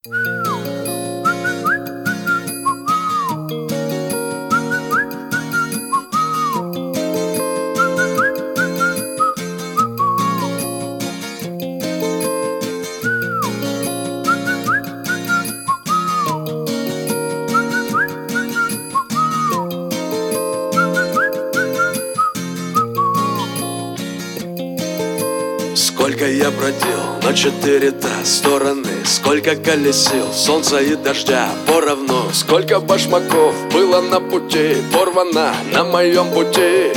Сколько я бродил на 4 стороны, сколько колесил солнца и дождя поровну, сколько башмаков было на пути, порвано на моем пути.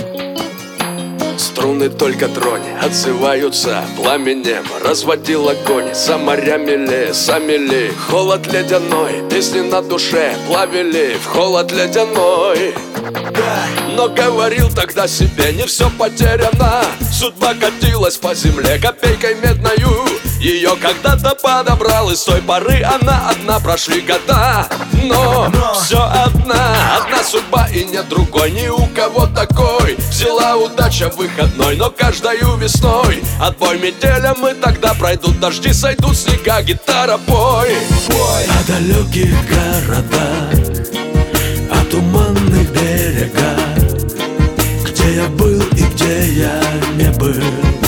Струны только тронь отзываются пламенем, разводил огонь за морями лесами ли. Холод ледяной, песни на душе плавили в холод ледяной. Но говорил тогда себе, не все потеряно. Судьба катилась по земле копейкой медною. Ее когда-то подобрал, и с той поры она одна. Прошли года, но все одна судьба, и нет другой ни у кого такой. Взяла удача выходной, но каждою весной отбой метелям, и тогда пройдут дожди, сойдут снега, гитара пой. О далеких городах, о туманных берегах, где я был и где я не был.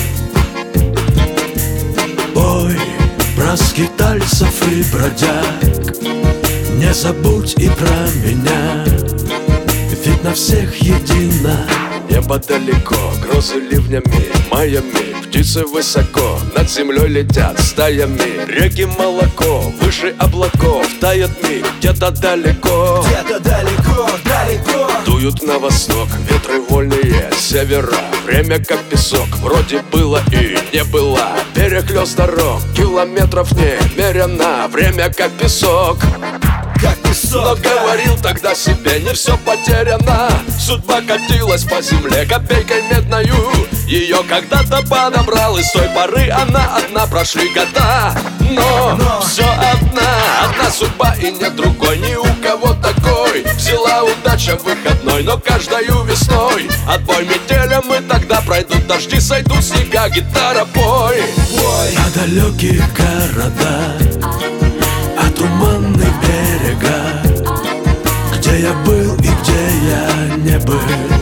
Пой про скитальцев и бродяг, не забудь и про меня, ведь на всех едино. Небо далеко, грозы ливнями, маями, птицы высоко над землей летят стаями. Реки молоко, выше облаков тает миг где-то далеко. Где-то далеко, далеко дуют на восток ветры вольные севера. Время как песок, вроде было и не было. Перехлёст дорог, километров немерено. Время как песок, как песок. Но говорил тогда себе, не все потеряно. Судьба катилась по земле копейкой медною. Ее когда-то подобрал, и с той поры она одна. Прошли года, но все одна судьба, и нет другой ни у кого такой. Взяла удача выходной, но каждою весной отбой метелям, и тогда пройдут дожди, сойдут снега, гитара пой. О далеких городах, о туманных берегах, где я был и где я не был.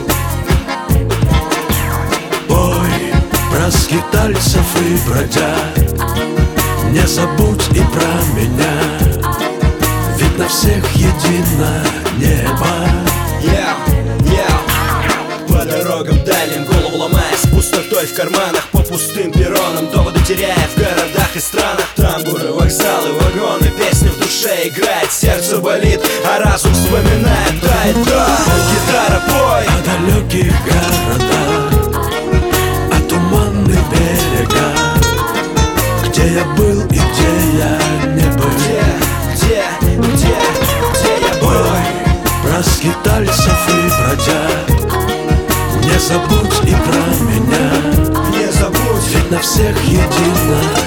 Пой про скитальцев и бродяг, не забудь и про меня, ведь на всех едино небо. По дорогам дальним, голову ломая, с пустотой в карманах, по пустым перронам, доводы теряя в городах и странах. Тамбуры, вокзалы, вагоны, песня в душе играет, сердце болит, а разум вспоминает, тает. Гитара пой. О далеких городах, о туманных берегах, где я был и где я не был. Где я был? Пой про скитальцев и бродяг, не забудь и про меня, не забудь, ведь на всех едино